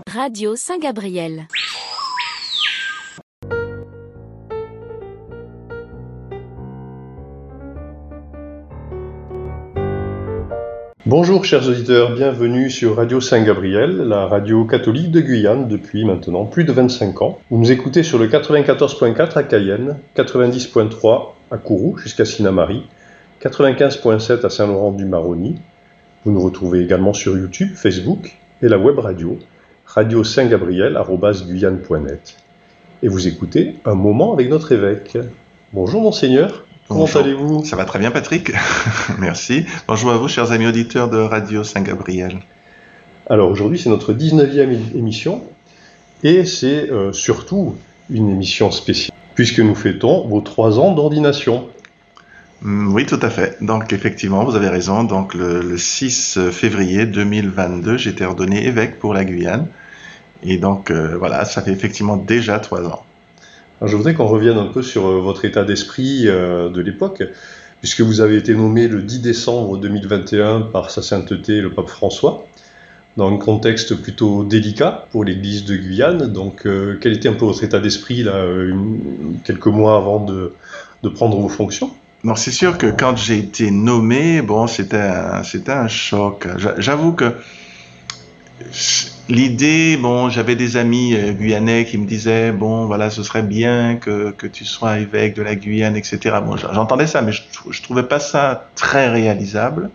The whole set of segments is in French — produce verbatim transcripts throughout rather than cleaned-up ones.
Radio Saint-Gabriel. Bonjour chers auditeurs, bienvenue sur Radio Saint-Gabriel, la radio catholique de Guyane depuis maintenant plus de vingt-cinq ans. Vous nous écoutez sur le quatre-vingt-quatorze virgule quatre à Cayenne, quatre-vingt-dix virgule trois à Kourou jusqu'à Sinnamary, quatre-vingt-quinze virgule sept à Saint-Laurent-du-Maroni. Vous nous retrouvez également sur YouTube, Facebook et la web radio, radio saint gabriel arobase guyane point net. Et vous écoutez Un moment avec notre évêque. Bonjour monseigneur. Comment Bonjour. allez-vous ? Ça va très bien, Patrick. Merci. Bonjour à vous, chers amis auditeurs de Radio Saint-Gabriel. Alors aujourd'hui, c'est notre dix-neuvième émission et c'est euh, surtout une émission spéciale puisque nous fêtons vos trois ans d'ordination. Oui, tout à fait. Donc, effectivement, vous avez raison. Donc, le, le six février deux mille vingt-deux, j'ai été ordonné évêque pour la Guyane. Et donc, euh, voilà, ça fait effectivement déjà trois ans. Alors, je voudrais qu'on revienne un peu sur euh, votre état d'esprit euh, de l'époque, puisque vous avez été nommé le dix décembre deux mille vingt et un par sa sainteté le pape François, dans un contexte plutôt délicat pour l'Église de Guyane. Donc, euh, quel était un peu votre état d'esprit là, une, quelques mois avant de, de prendre vos fonctions ? Non, c'est sûr que quand j'ai été nommé, bon, c'était un, c'était un choc. J'avoue que l'idée, bon, j'avais des amis euh, guyanais qui me disaient, bon, voilà, ce serait bien que, que tu sois évêque de la Guyane, et cetera. Bon, j'entendais ça, mais je, je trouvais pas ça très réalisable.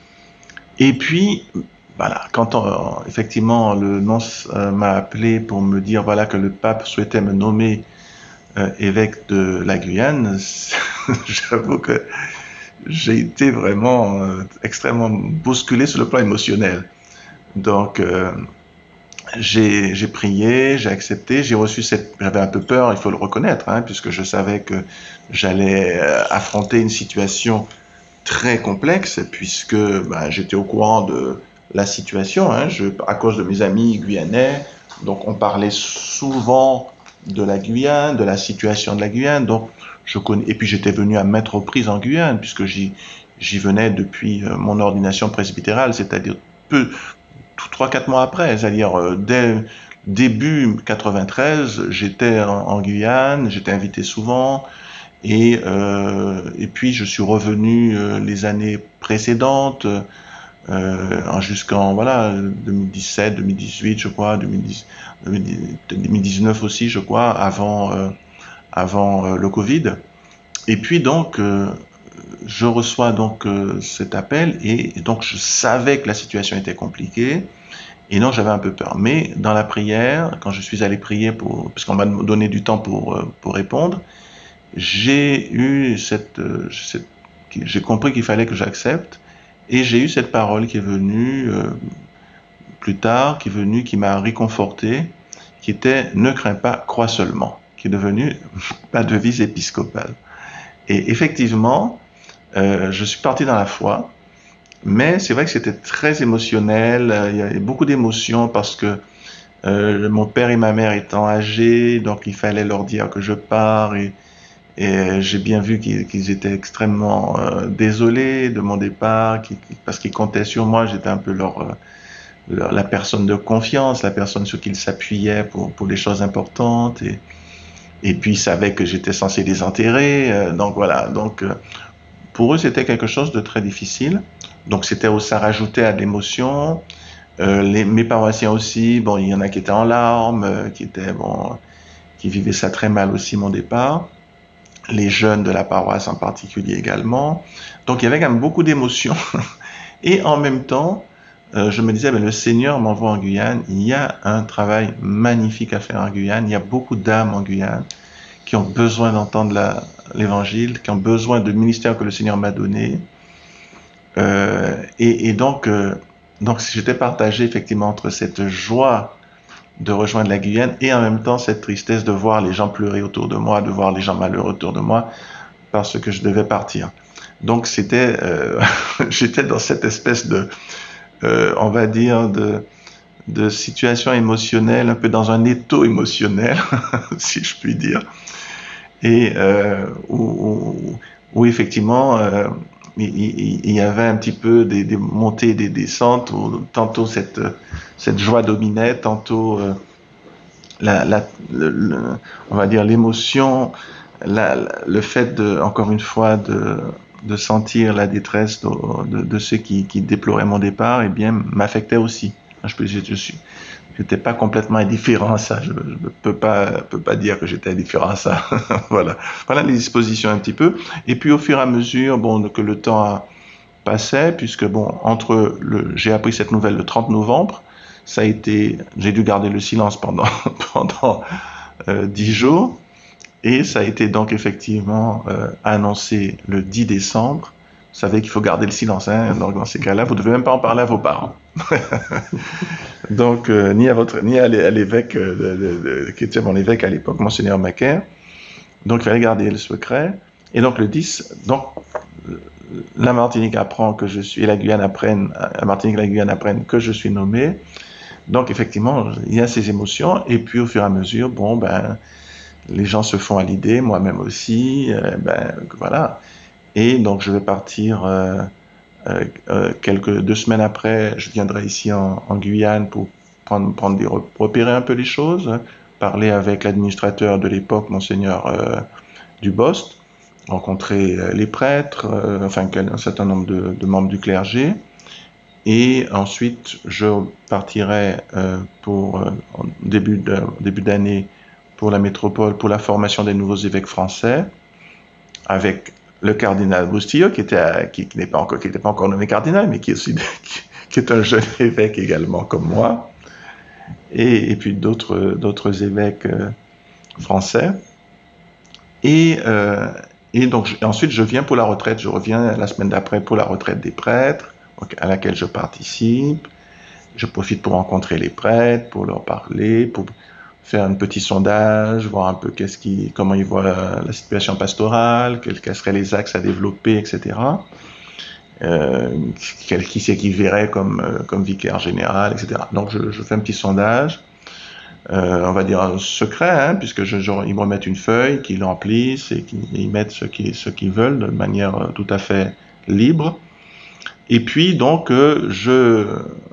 Et puis, voilà, quand on, effectivement le nonce euh, m'a appelé pour me dire, voilà, que le pape souhaitait me nommer euh, évêque de la Guyane, j'avoue que j'ai été vraiment euh, extrêmement bousculé sur le plan émotionnel. Donc, euh, j'ai, j'ai prié, j'ai accepté, j'ai reçu cette... J'avais un peu peur, il faut le reconnaître, hein, puisque je savais que j'allais euh, affronter une situation très complexe, puisque ben, j'étais au courant de la situation, hein, je, à cause de mes amis guyanais. Donc, on parlait souvent de la Guyane, de la situation de la Guyane. Donc, je connais... Et puis, j'étais venu à maintes reprises en Guyane, puisque j'y, j'y venais depuis euh, mon ordination presbytérale, c'est-à-dire peu... trois quatre mois après, c'est-à-dire euh, dès début quatre-vingt-treize, j'étais en, en Guyane, j'étais invité souvent, et, euh, et puis je suis revenu euh, les années précédentes, euh, jusqu'en voilà, deux mille dix-sept, deux mille dix-huit, je crois, deux mille dix, deux mille dix-neuf aussi, je crois, avant, euh, avant euh, le Covid. Et puis donc, euh, je reçois donc euh, cet appel et, et donc je savais que la situation était compliquée et donc j'avais un peu peur. Mais dans la prière, quand je suis allé prier pour, parce qu'on m'a donné du temps pour euh, pour répondre, j'ai eu cette, euh, cette, j'ai compris qu'il fallait que j'accepte et j'ai eu cette parole qui est venue euh, plus tard, qui est venue, qui m'a réconforté, qui était ne crains pas, crois seulement, qui est devenue ma devise épiscopale. Et effectivement, Euh, je suis parti dans la foi, mais c'est vrai que c'était très émotionnel, euh, il y avait beaucoup d'émotions parce que euh, mon père et ma mère étant âgés, donc il fallait leur dire que je pars et, et j'ai bien vu qu'ils, qu'ils étaient extrêmement euh, désolés de mon départ, qu'ils, parce qu'ils comptaient sur moi, j'étais un peu leur, leur, la personne de confiance, la personne sur qui ils s'appuyaient pour, pour les choses importantes et, et puis ils savaient que j'étais censé les enterrer, euh, donc voilà, donc euh, pour eux, c'était quelque chose de très difficile. Donc, c'était ça rajoutait à l'émotion. Euh, les, mes paroissiens aussi, bon, il y en a qui étaient en larmes, euh, qui étaient, bon, qui vivaient ça très mal aussi, mon départ. Les jeunes de la paroisse en particulier également. Donc, il y avait quand même beaucoup d'émotions. Et en même temps, euh, je me disais, ben, le Seigneur m'envoie en Guyane. Il y a un travail magnifique à faire en Guyane. Il y a beaucoup d'âmes en Guyane qui ont besoin d'entendre la, l'évangile, qui ont besoin de ministère que le Seigneur m'a donné. Euh, et, et donc, euh, donc, j'étais partagé effectivement entre cette joie de rejoindre la Guyane et en même temps cette tristesse de voir les gens pleurer autour de moi, de voir les gens malheureux autour de moi parce que je devais partir. Donc, c'était, euh, j'étais dans cette espèce de, euh, on va dire, de, de situation émotionnelle, un peu dans un étau émotionnel, si je puis dire. Et euh, où, où, où effectivement, euh, il, il, il y avait un petit peu des, des montées et des descentes, où tantôt cette, cette joie dominait, tantôt euh, la, la, le, le, on va dire l'émotion, la, la, le fait de, encore une fois de, de sentir la détresse de, de, de ceux qui, qui déploraient mon départ, eh bien m'affectait aussi. Je peux, je, je suis, j'étais pas complètement indifférent à ça. Je ne peux pas, peux pas dire que j'étais indifférent à ça. Voilà, voilà les dispositions un petit peu. Et puis au fur et à mesure, bon, que le temps passait, puisque bon, entre le, j'ai appris cette nouvelle le trente novembre. Ça a été, j'ai dû garder le silence pendant pendant euh, dix jours, et ça a été donc effectivement euh, annoncé le dix décembre. Vous savez qu'il faut garder le silence, hein. Donc dans ces cas-là, vous ne devez même pas en parler à vos parents. Donc euh, ni à votre, ni à l'évêque euh, de, de, de, qui était mon évêque à l'époque, Monseigneur Macaire. Donc il fallait garder le secret. Et donc le dix, donc la Martinique apprend que je suis, et la Guyane apprennent, la Martinique et la Guyane apprennent que je suis nommé. Donc effectivement, il y a ces émotions, et puis au fur et à mesure, bon ben, les gens se font à l'idée, moi-même aussi, euh, ben voilà. Et donc je vais partir euh, euh, quelques deux semaines après, je viendrai ici en, en Guyane pour prendre, prendre des, repérer un peu les choses, parler avec l'administrateur de l'époque, Monseigneur euh, Dubost, rencontrer les prêtres, euh, enfin un certain nombre de, de membres du clergé. Et ensuite, je partirai euh, pour euh, en début de, début d'année pour la métropole pour la formation des nouveaux évêques français, avec le cardinal Bustillo, qui était à, qui, qui n'est pas encore qui n'était pas encore nommé cardinal, mais qui est aussi qui, qui est un jeune évêque également comme moi, et, et puis d'autres d'autres évêques euh, français. Et euh, et donc je, ensuite je viens pour la retraite. Je reviens la semaine d'après pour la retraite des prêtres, à laquelle je participe. Je profite pour rencontrer les prêtres, pour leur parler, pour faire un petit sondage, voir un peu qu'est-ce qui, comment ils voient la, la situation pastorale, quels, quels seraient les axes à développer, et cetera. Euh, quel, qui c'est qui verrait comme, euh, comme vicaire général, et cetera. Donc je, je fais un petit sondage, euh, on va dire secret, hein, puisque je, je, ils me remettent une feuille qu'ils remplissent et qu'ils mettent ce qu'ils, ce qu'ils veulent de manière tout à fait libre. Et puis donc euh, je,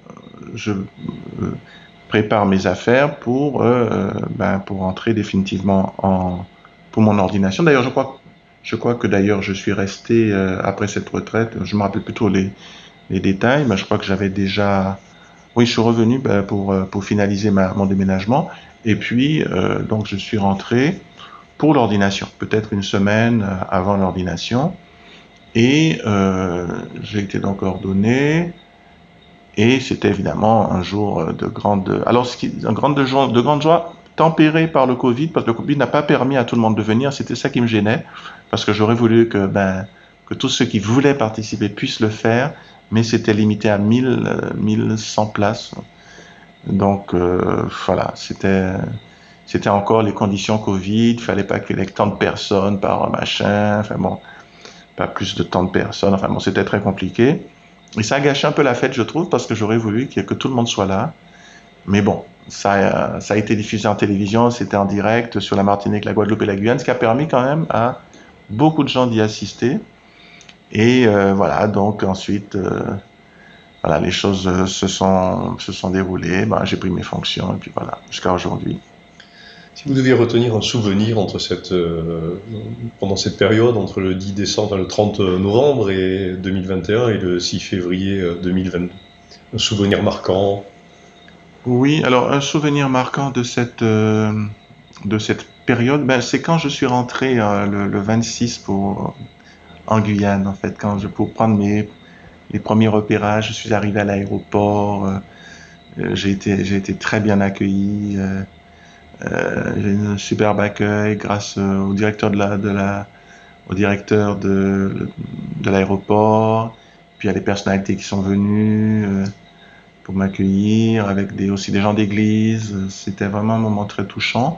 je euh, prépare mes affaires pour euh, ben, pour entrer définitivement en pour mon ordination. D'ailleurs, je crois je crois que d'ailleurs je suis resté euh, après cette retraite. Je me rappelle plutôt les les détails, mais je crois que j'avais déjà oui je suis revenu ben, pour pour finaliser ma, mon déménagement. Et puis euh, donc je suis rentré pour l'ordination, peut-être une semaine avant l'ordination. Et euh, j'ai été donc ordonné, et c'était évidemment un jour de grande, alors ce qui, un grande de, joie, de grande joie, tempéré par le Covid, parce que le Covid n'a pas permis à tout le monde de venir. C'était ça qui me gênait, parce que j'aurais voulu que ben que tous ceux qui voulaient participer puissent le faire, mais c'était limité à mille, mille cent places. Donc euh, voilà, c'était c'était encore les conditions Covid. Il fallait pas qu'il y ait tant de personnes par machin. Enfin bon. Pas plus de tant de personnes, enfin bon, c'était très compliqué. Et ça a gâché un peu la fête, je trouve, parce que j'aurais voulu que tout le monde soit là. Mais bon, ça, ça a été diffusé en télévision, c'était en direct sur la Martinique, la Guadeloupe et la Guyane, ce qui a permis quand même à beaucoup de gens d'y assister. Et euh, voilà, donc ensuite, euh, voilà, les choses euh, se sont, se sont déroulées, ben, j'ai pris mes fonctions, et puis voilà, jusqu'à aujourd'hui. Si vous deviez retenir un souvenir entre cette, euh, pendant cette période, entre le dix décembre, le trente novembre et deux mille vingt et un et le six février deux mille vingt-deux, un souvenir marquant? Oui, alors un souvenir marquant de cette, euh, de cette période, ben, c'est quand je suis rentré euh, le, le vingt-six pour, en Guyane, en fait, quand je, pour prendre mes, les premiers repérages, je suis arrivé à l'aéroport, euh, j'ai été, j'ai été très bien accueilli. Euh, Euh, j'ai eu un superbe accueil grâce euh, au directeur de la, de la, au directeur de, de l'aéroport, puis à des personnalités qui sont venues euh, pour m'accueillir, avec des, aussi des gens d'église. C'était vraiment un moment très touchant,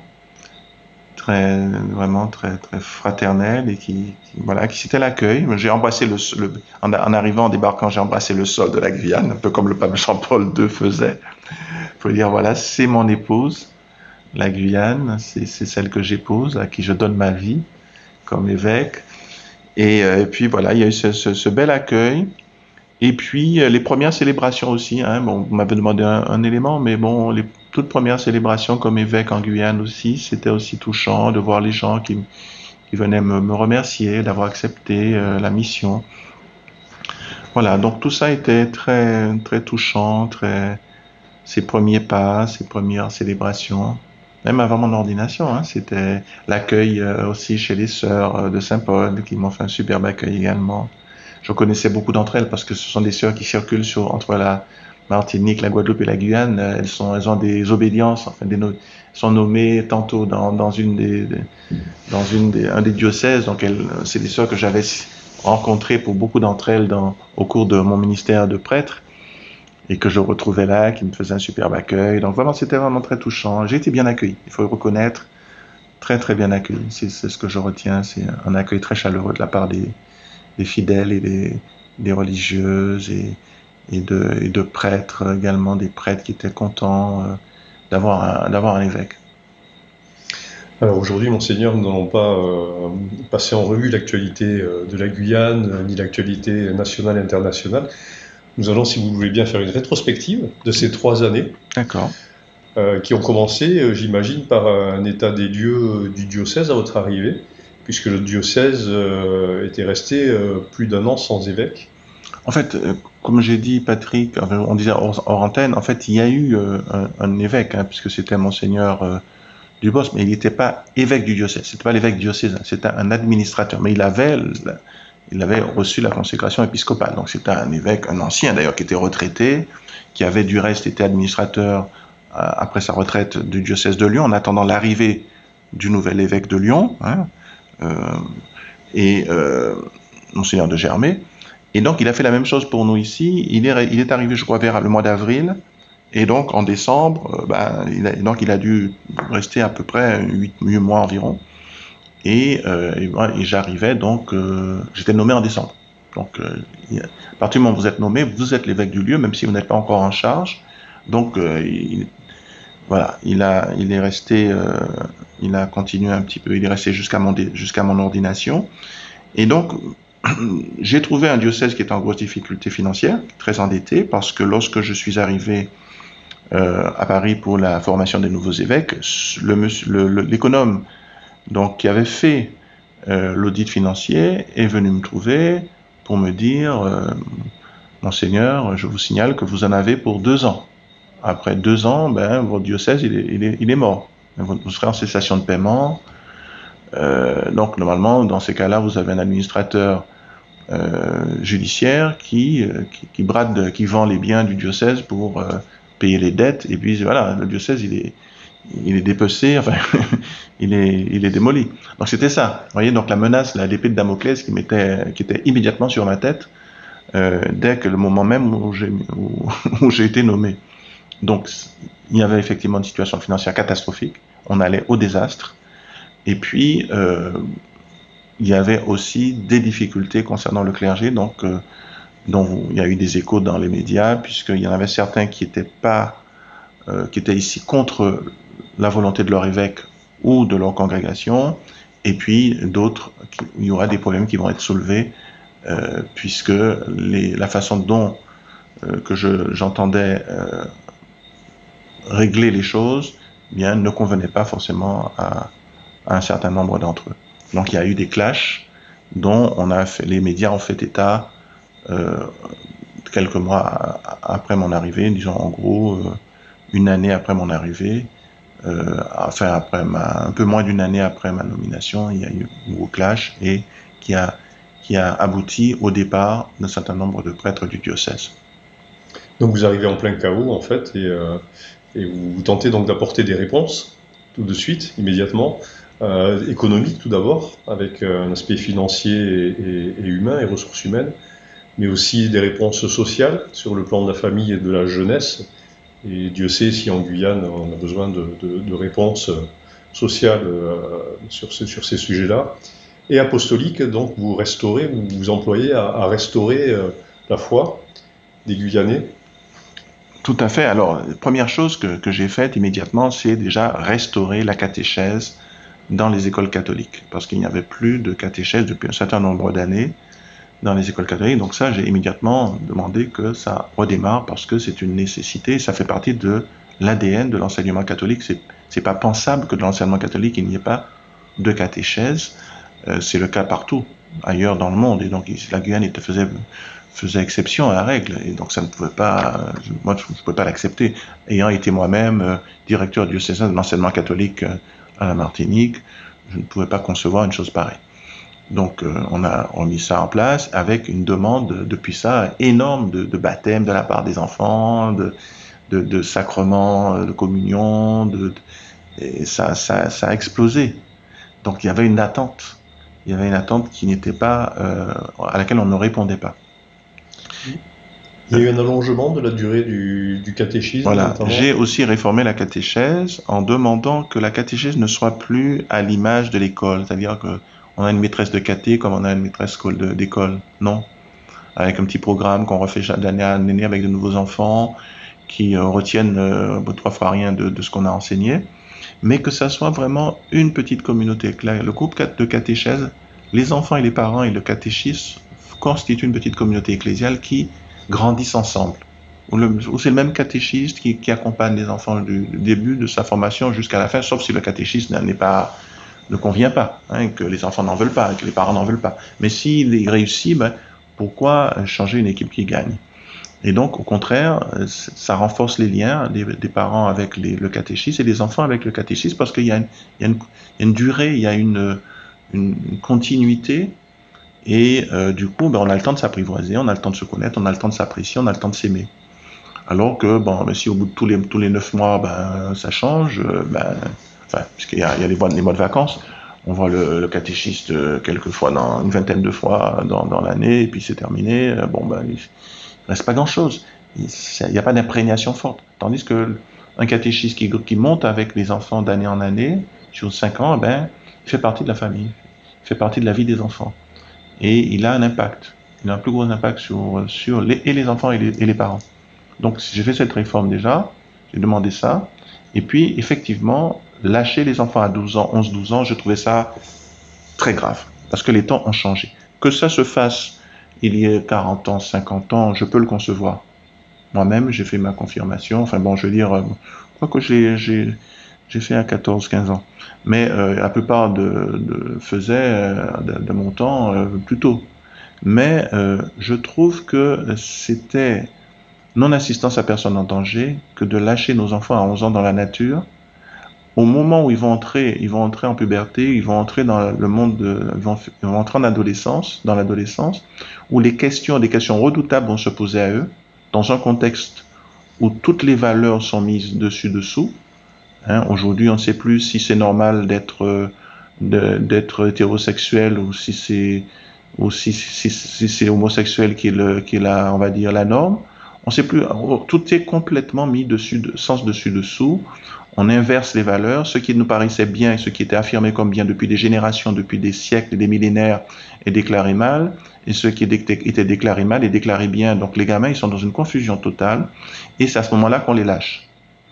très, vraiment très, très fraternel, et qui, qui voilà, qui c'était l'accueil. J'ai embrassé le, le en, en arrivant, en débarquant, j'ai embrassé le sol de la Guyane, un peu comme le pape Jean-Paul deux faisait. Faut dire voilà, c'est mon épouse. La Guyane, c'est, c'est celle que j'épouse, à qui je donne ma vie comme évêque. Et, euh, et puis voilà, il y a eu ce, ce, ce bel accueil. Et puis euh, les premières célébrations aussi. Hein, bon, vous m'avez demandé un, un élément, mais bon, les toutes premières célébrations comme évêque en Guyane aussi, c'était aussi touchant de voir les gens qui, qui venaient me, me remercier d'avoir accepté euh, la mission. Voilà, donc tout ça était très très touchant, très ses premiers pas, ses premières célébrations. Même avant mon ordination, hein, c'était l'accueil euh, aussi chez les sœurs euh, de Saint-Paul qui m'ont fait un superbe accueil également. Je connaissais beaucoup d'entre elles parce que ce sont des sœurs qui circulent sur, entre la Martinique, la Guadeloupe et la Guyane. Elles, sont, elles ont des obédiences, enfin, des no- sont nommées tantôt dans, dans, une des, des, dans une des, un des diocèses. Donc, elles, c'est des sœurs que j'avais rencontrées pour beaucoup d'entre elles dans, au cours de mon ministère de prêtre et que je retrouvais là, qui me faisaient un superbe accueil. Donc, vraiment, c'était vraiment très touchant. J'ai été bien accueilli, il faut le reconnaître. Très, très bien accueilli. C'est, c'est ce que je retiens. C'est un accueil très chaleureux de la part des, des fidèles et des, des religieuses et, et, de, et de prêtres également, des prêtres qui étaient contents euh, d'avoir, un, d'avoir un évêque. Alors aujourd'hui, Monseigneur, nous n'allons pas euh, passer en revue l'actualité euh, de la Guyane, euh, ni l'actualité nationale et internationale. Nous allons, si vous voulez bien, faire une rétrospective de ces trois années. D'accord. Euh, qui ont commencé, euh, j'imagine, par un état des lieux euh, du diocèse à votre arrivée, puisque le diocèse euh, était resté euh, plus d'un an sans évêque. En fait, euh, comme j'ai dit, Patrick, on disait hors, hors antenne, en fait, il y a eu euh, un, un évêque, hein, puisque c'était Monseigneur euh, Dubos, mais il n'était pas évêque du diocèse, c'était pas l'évêque diocésain, c'était un administrateur, mais il avait, il avait reçu la consécration épiscopale, donc c'était un évêque, un ancien d'ailleurs, qui était retraité, qui avait du reste été administrateur euh, après sa retraite du diocèse de Lyon, en attendant l'arrivée du nouvel évêque de Lyon, hein, euh, et euh, Monseigneur de Germay. Et donc, il a fait la même chose pour nous ici. Il est, il est arrivé, je crois, vers le mois d'avril. Et donc, en décembre, euh, ben, il a, donc, il a dû rester à peu près huit mois environ. Et, euh, et, et j'arrivais, donc, euh, j'étais nommé en décembre. Donc, euh, à partir du moment où vous êtes nommé, vous êtes l'évêque du lieu, même si vous n'êtes pas encore en charge. Donc, euh, il, voilà, il, a, il est resté, euh, il a continué un petit peu, il est resté jusqu'à mon, jusqu'à mon ordination. Et donc, j'ai trouvé un diocèse qui est en grosse difficulté financière, très endetté, parce que lorsque je suis arrivé euh, à Paris pour la formation des nouveaux évêques, le, le, le, l'économe donc, qui avait fait euh, l'audit financier est venu me trouver pour me dire euh, Monseigneur, je vous signale que vous en avez pour deux ans. Après deux ans, ben, votre diocèse il est, il est, il est mort. Vous serez en cessation de paiement. Euh, donc normalement, dans ces cas-là, vous avez un administrateur euh, judiciaire qui, euh, qui, qui brade, qui vend les biens du diocèse pour euh, payer les dettes. Et puis voilà, le diocèse il est, il est dépecé, enfin, il est, il est démoli. Donc c'était ça. Vous voyez, donc la menace, la l'épée de Damoclès qui m'était, qui était immédiatement sur ma tête euh, dès que le moment même où j'ai, où, où j'ai été nommé. Donc il y avait effectivement une situation financière catastrophique. On allait au désastre. Et puis, euh, il y avait aussi des difficultés concernant le clergé, donc, euh, dont il y a eu des échos dans les médias, puisqu'il y en avait certains qui étaient pas, euh, qui étaient ici contre la volonté de leur évêque ou de leur congrégation, et puis d'autres, il y aura des problèmes qui vont être soulevés, euh, puisque les, la façon dont euh, que je, j'entendais euh, régler les choses, bien, ne convenait pas forcément à à un certain nombre d'entre eux. Donc il y a eu des clashs dont on a fait, les médias ont fait état euh, quelques mois après mon arrivée, disons en gros euh, une année après mon arrivée, euh, enfin après ma, un peu moins d'une année après ma nomination, il y a eu un nouveau clash et qui a, qui a abouti au départ d'un certain nombre de prêtres du diocèse. Donc vous arrivez en plein chaos en fait et, euh, et vous, vous tentez donc d'apporter des réponses tout de suite, immédiatement. Euh, économique tout d'abord, avec euh, un aspect financier et, et, et humain et ressources humaines, mais aussi des réponses sociales sur le plan de la famille et de la jeunesse. Et Dieu sait si en Guyane on a besoin de, de, de réponses sociales euh, sur, ce, sur ces sujets-là. Et apostolique, donc vous restaurez, vous vous employez à, à restaurer euh, la foi des Guyanais. Tout à fait. Alors, première chose que, que j'ai faite immédiatement, c'est déjà restaurer la catéchèse dans les écoles catholiques, parce qu'il n'y avait plus de catéchèse depuis un certain nombre d'années dans les écoles catholiques. Donc ça, j'ai immédiatement demandé que ça redémarre, parce que c'est une nécessité, ça fait partie de l'A D N de l'enseignement catholique. C'est, c'est pas pensable que dans l'enseignement catholique, il n'y ait pas de catéchèse. Euh, c'est le cas partout, ailleurs dans le monde. Et donc, la Guyane était, faisait, faisait exception à la règle. Et donc, ça ne pouvait pas, moi, je ne pouvais pas l'accepter. Ayant été moi-même euh, directeur diocésain de l'enseignement catholique euh, à la Martinique, je ne pouvais pas concevoir une chose pareille. Donc, euh, on a remis ça en place avec une demande depuis ça énorme de, de baptême de la part des enfants, de, de, de sacrements, de communion, de, de, et ça, ça, ça a explosé. Donc, il y avait une attente. Il y avait une attente qui n'était pas, euh, à laquelle on ne répondait pas. Il y a eu un allongement de la durée du, du catéchisme. Voilà. Notamment. J'ai aussi réformé la catéchèse en demandant que la catéchèse ne soit plus à l'image de l'école, c'est-à-dire que on a une maîtresse de caté comme on a une maîtresse d'école. Non. Avec un petit programme qu'on refait d'année en année avec de nouveaux enfants qui euh, retiennent euh, trois fois rien de, de ce qu'on a enseigné, mais que ça soit vraiment une petite communauté. Le groupe de catéchèse, les enfants et les parents et le catéchisme constituent une petite communauté ecclésiale qui grandissent ensemble. Où, le, où c'est le même catéchiste qui, qui accompagne les enfants du, du début de sa formation jusqu'à la fin, sauf si le catéchisme n'est pas, ne convient pas, hein, que les enfants n'en veulent pas, que les parents n'en veulent pas. Mais s'il réussit, ben, pourquoi changer une équipe qui gagne? Et donc, au contraire, ça renforce les liens des, des parents avec les, le catéchisme et des enfants avec le catéchisme, parce qu'il y a une, il y a une, il y a une durée, il y a une, une, une continuité, et euh, du coup, ben, on a le temps de s'apprivoiser, on a le temps de se connaître, on a le temps de s'apprécier, on a le temps de s'aimer. Alors que, bon, ben, si au bout de tous les, tous les neuf mois, ben, ça change, ben, enfin, puisqu'il y a, il y a les, mois, les mois de vacances, on voit le, le catéchiste euh, quelques fois, dans, une vingtaine de fois dans, dans l'année, et puis c'est terminé, bon, ben, il, il reste pas grand-chose. Il n'y a pas d'imprégnation forte. Tandis que un catéchiste qui, qui monte avec les enfants d'année en année, sur cinq ans, ben, il fait partie de la famille, il fait partie de la vie des enfants. Et il a un impact. Il a un plus gros impact sur, sur les, et les enfants et les, et les parents. Donc, j'ai fait cette réforme déjà, j'ai demandé ça. Et puis, effectivement, lâcher les enfants à douze ans, onze douze ans, je trouvais ça très grave. Parce que les temps ont changé. Que ça se fasse il y a quarante ans, cinquante ans, je peux le concevoir. Moi-même, j'ai fait ma confirmation. Enfin bon, je veux dire, euh, quoi que j'ai, j'ai, j'ai fait à quatorze, quinze ans. Mais euh, la plupart de, de faisaient euh, de, de mon temps euh, plus tôt. Mais euh, je trouve que c'était non-assistance à personne en danger que de lâcher nos enfants à onze ans dans la nature. Au moment où ils vont entrer, ils vont entrer en puberté, ils vont entrer dans le monde, de, ils, vont, ils vont entrer en adolescence, dans l'adolescence, où les questions, des questions redoutables vont se poser à eux, dans un contexte où toutes les valeurs sont mises dessus-dessous. Hein, aujourd'hui, on ne sait plus si c'est normal d'être, de, d'être hétérosexuel ou si c'est, ou si, si, si c'est homosexuel qui est le, qui est la, on va dire, la norme. On ne sait plus, tout est complètement mis dessus, sens dessus-dessous. On inverse les valeurs, ce qui nous paraissait bien et ce qui était affirmé comme bien depuis des générations, depuis des siècles, des millénaires, est déclaré mal, et ce qui était déclaré mal est déclaré bien. Donc les gamins, ils sont dans une confusion totale, et c'est à ce moment-là qu'on les lâche.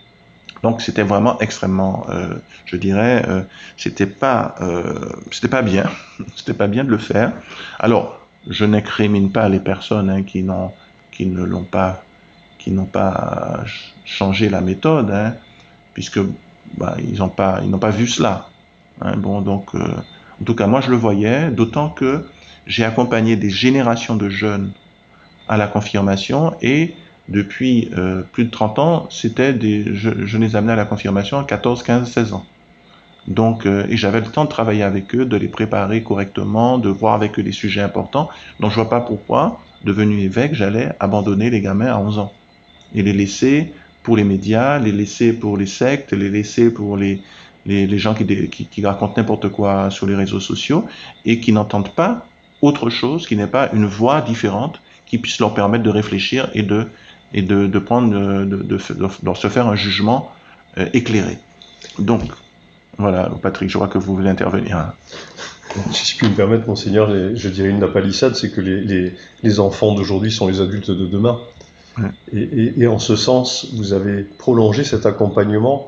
Donc c'était vraiment extrêmement, euh, je dirais, euh, c'était pas, euh, c'était pas bien, c'était pas bien de le faire. Alors, je n'incrimine pas les personnes hein, qui n'ont, qui ne l'ont pas, qui n'ont pas changé la méthode. Hein, puisque bah, ils n'ont pas, ils n'ont pas vu cela. Hein, bon, donc, euh, en tout cas, moi, je le voyais, d'autant que j'ai accompagné des générations de jeunes à la confirmation, et depuis euh, plus de trente ans, c'était des, je, je les amenais à la confirmation à quatorze, quinze, seize ans. Donc, euh, et j'avais le temps de travailler avec eux, de les préparer correctement, de voir avec eux des sujets importants. Donc, je vois pas pourquoi, devenu évêque, j'allais abandonner les gamins à onze ans et les laisser pour les médias, les laisser pour les sectes, les laisser pour les, les, les gens qui, qui, qui racontent n'importe quoi sur les réseaux sociaux et qui n'entendent pas autre chose, qui n'est pas une voix différente qui puisse leur permettre de réfléchir et de, et de, de prendre, de, de, de, de se faire un jugement euh, éclairé. Donc, voilà, Patrick, je crois que vous voulez intervenir. Si je puis me permettre, Monseigneur, je dirais une lapalissade, c'est que les, les, les enfants d'aujourd'hui sont les adultes de demain. Ouais. Et, et, et en ce sens, vous avez prolongé cet accompagnement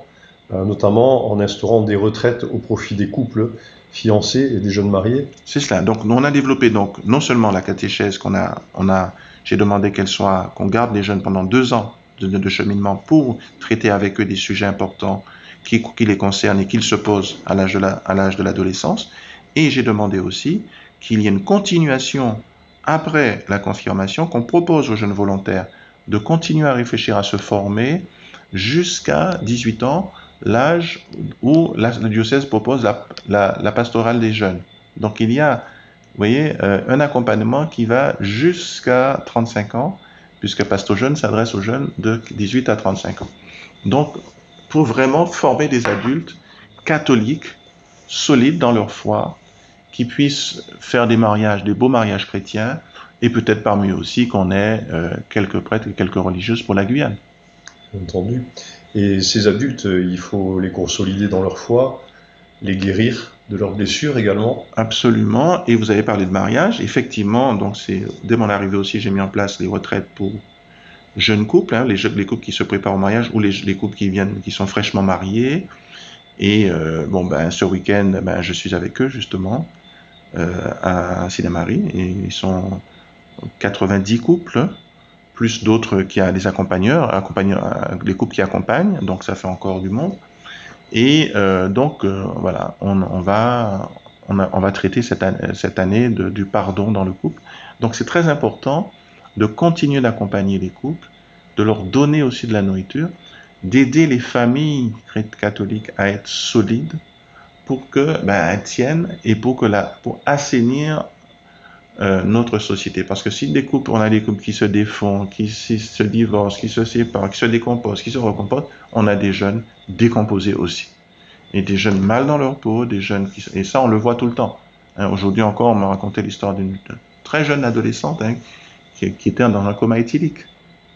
euh, notamment en instaurant des retraites au profit des couples fiancés et des jeunes mariés. C'est cela. Donc, nous, on a développé donc non seulement la catéchèse qu'on a, on a, j'ai demandé qu'elle soit, qu'on garde les jeunes pendant deux ans de, de cheminement pour traiter avec eux des sujets importants qui, qui les concernent et qu'ils se posent à l'âge de la, à l'âge de l'adolescence. Et j'ai demandé aussi qu'il y ait une continuation après la confirmation, qu'on propose aux jeunes volontaires de continuer à réfléchir à se former jusqu'à dix-huit ans, l'âge où la, le diocèse propose la, la, la pastorale des jeunes. Donc il y a, vous voyez, euh, un accompagnement qui va jusqu'à trente-cinq ans, puisque Pasto Jeune s'adresse aux jeunes de dix-huit à trente-cinq ans. Donc, pour vraiment former des adultes catholiques, solides dans leur foi, qui puissent faire des mariages, des beaux mariages chrétiens, et peut-être parmi eux aussi qu'on ait euh, quelques prêtres et quelques religieuses pour la Guyane. Entendu. Et ces adultes, il faut les consolider dans leur foi, les guérir de leurs blessures également. Absolument. Et vous avez parlé de mariage. Effectivement, donc c'est dès mon arrivée aussi, j'ai mis en place les retraites pour jeunes couples, hein, les, les couples qui se préparent au mariage ou les, les couples qui viennent, qui sont fraîchement mariés. Et euh, bon, ben ce week-end, ben je suis avec eux justement euh, à Sidamari, et ils sont quatre-vingt-dix couples, plus d'autres qui a des accompagneurs, accompagneurs, les couples qui accompagnent, donc ça fait encore du monde. Et euh, donc euh, voilà, on, on va on, a, on va traiter cette année, cette année de, du pardon dans le couple. Donc c'est très important de continuer d'accompagner les couples, de leur donner aussi de la nourriture, d'aider les familles catholiques à être solides pour que ben, elles tiennent et pour que la pour assainir Euh, notre société. Parce que si des couples, on a des couples qui se défont, qui se divorcent, qui se séparent, qui se décomposent, qui se recomposent, on a des jeunes décomposés aussi. Et des jeunes mal dans leur peau, des jeunes qui... Et ça, on le voit tout le temps. Hein, aujourd'hui encore, on m'a raconté l'histoire d'une très jeune adolescente hein, qui, qui était dans un coma éthylique.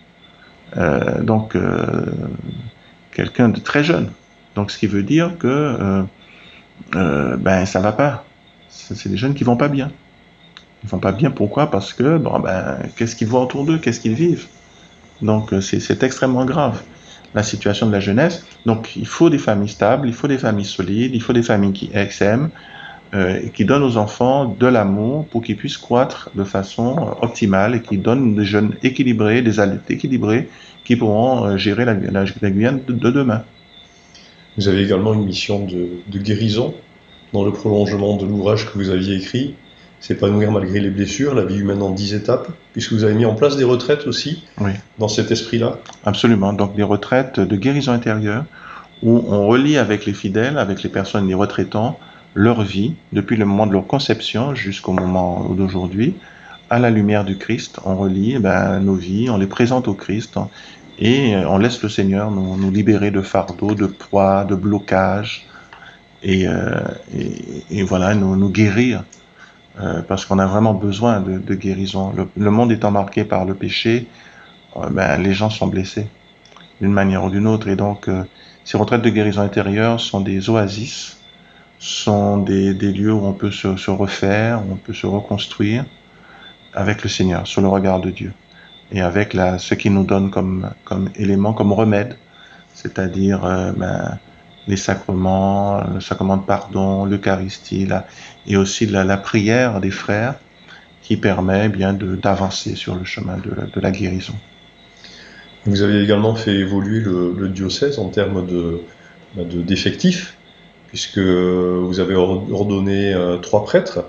Euh, donc, euh, quelqu'un de très jeune. Donc, ce qui veut dire que euh, euh, ben, ça va pas. C'est des jeunes qui vont pas bien. Ils vont pas bien, pourquoi? Parce que, bon, ben, qu'est-ce qu'ils voient autour d'eux? Qu'est-ce qu'ils vivent? Donc, c'est, c'est extrêmement grave, la situation de la jeunesse. Donc, il faut des familles stables, il faut des familles solides, il faut des familles qui s'aiment, euh, et qui donnent aux enfants de l'amour pour qu'ils puissent croître de façon optimale et qui donnent des jeunes équilibrés, des adultes équilibrés qui pourront gérer la, la, la Guyane de, de demain. Vous avez également une mission de, de guérison dans le prolongement de l'ouvrage que vous aviez écrit. S'épanouir malgré les blessures, la vie humaine en dix étapes, puisque vous avez mis en place des retraites aussi, oui, dans cet esprit-là. Absolument, donc des retraites de guérison intérieure, où on relie avec les fidèles, avec les personnes, les retraitants, leur vie, depuis le moment de leur conception jusqu'au moment d'aujourd'hui, à la lumière du Christ. On relie ben, nos vies, on les présente au Christ, et on laisse le Seigneur nous, nous libérer de fardeaux, de poids, de blocages, et, euh, et, et voilà, nous, nous guérir. Euh, parce qu'on a vraiment besoin de, de guérison. Le, le monde étant marqué par le péché, euh, ben, les gens sont blessés d'une manière ou d'une autre. Et donc, euh, ces retraites de guérison intérieure sont des oasis, sont des, des lieux où on peut se, se refaire, où on peut se reconstruire avec le Seigneur, sous le regard de Dieu. Et avec la, ce qu'il nous donne comme, comme élément, comme remède, c'est-à-dire euh, ben, les sacrements, le sacrement de pardon, l'Eucharistie, la, et aussi la, la prière des frères qui permet bien de, d'avancer sur le chemin de, de la guérison. Vous avez également fait évoluer le, le diocèse en termes de, de, d'effectifs, puisque vous avez ordonné euh, trois prêtres,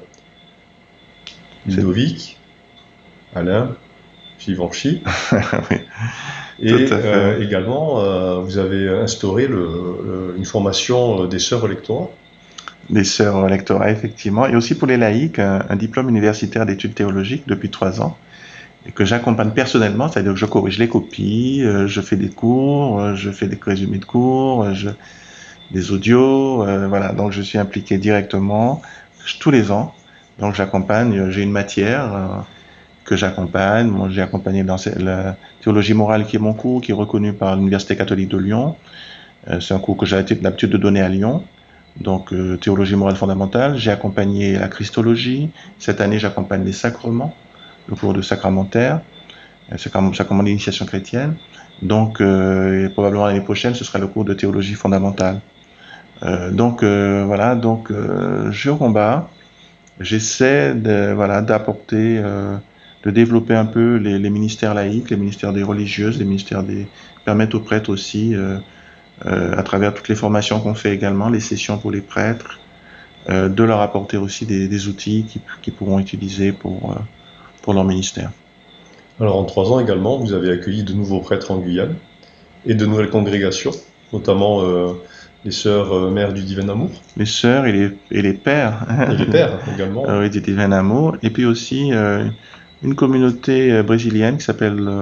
Ludovic, Alain, Givenchy. Oui. Et euh, également, euh, vous avez instauré le, le, une formation des sœurs au lectorat. Des sœurs au lectorat, effectivement. Et aussi pour les laïcs, un, un diplôme universitaire d'études théologiques depuis trois ans, et que j'accompagne personnellement, c'est-à-dire que je corrige les copies, euh, je fais des cours, euh, je fais des résumés de cours, euh, je, des audios, euh, voilà. Donc je suis impliqué directement tous les ans. Donc j'accompagne, j'ai une matière... Euh, que j'accompagne. Moi, j'ai accompagné dans la théologie morale qui est mon cours, qui est reconnu par l'Université catholique de Lyon. Euh, c'est un cours que j'ai l'habitude de donner à Lyon. Donc, euh, théologie morale fondamentale. J'ai accompagné la Christologie. Cette année, j'accompagne les sacrements, le cours de sacramentaire, euh, sacrement d'initiation chrétienne. Donc, euh, et probablement l'année prochaine, ce sera le cours de théologie fondamentale. Euh, donc, euh, voilà, donc euh, je combat. J'essaie de, voilà, d'apporter, euh, de développer un peu les, les ministères laïques, les ministères des religieuses, les ministères des... permettre aux prêtres aussi, euh, euh, à travers toutes les formations qu'on fait également, les sessions pour les prêtres, euh, de leur apporter aussi des, des outils qu'ils qui pourront utiliser pour, euh, pour leur ministère. Alors en trois ans également, vous avez accueilli de nouveaux prêtres en Guyane et de nouvelles congrégations, notamment euh, les sœurs euh, mères du Divin Amour. Les sœurs et les, et les pères. Et les pères également. Euh, oui, du Divin Amour. Et puis aussi euh, une communauté euh, brésilienne qui s'appelle euh,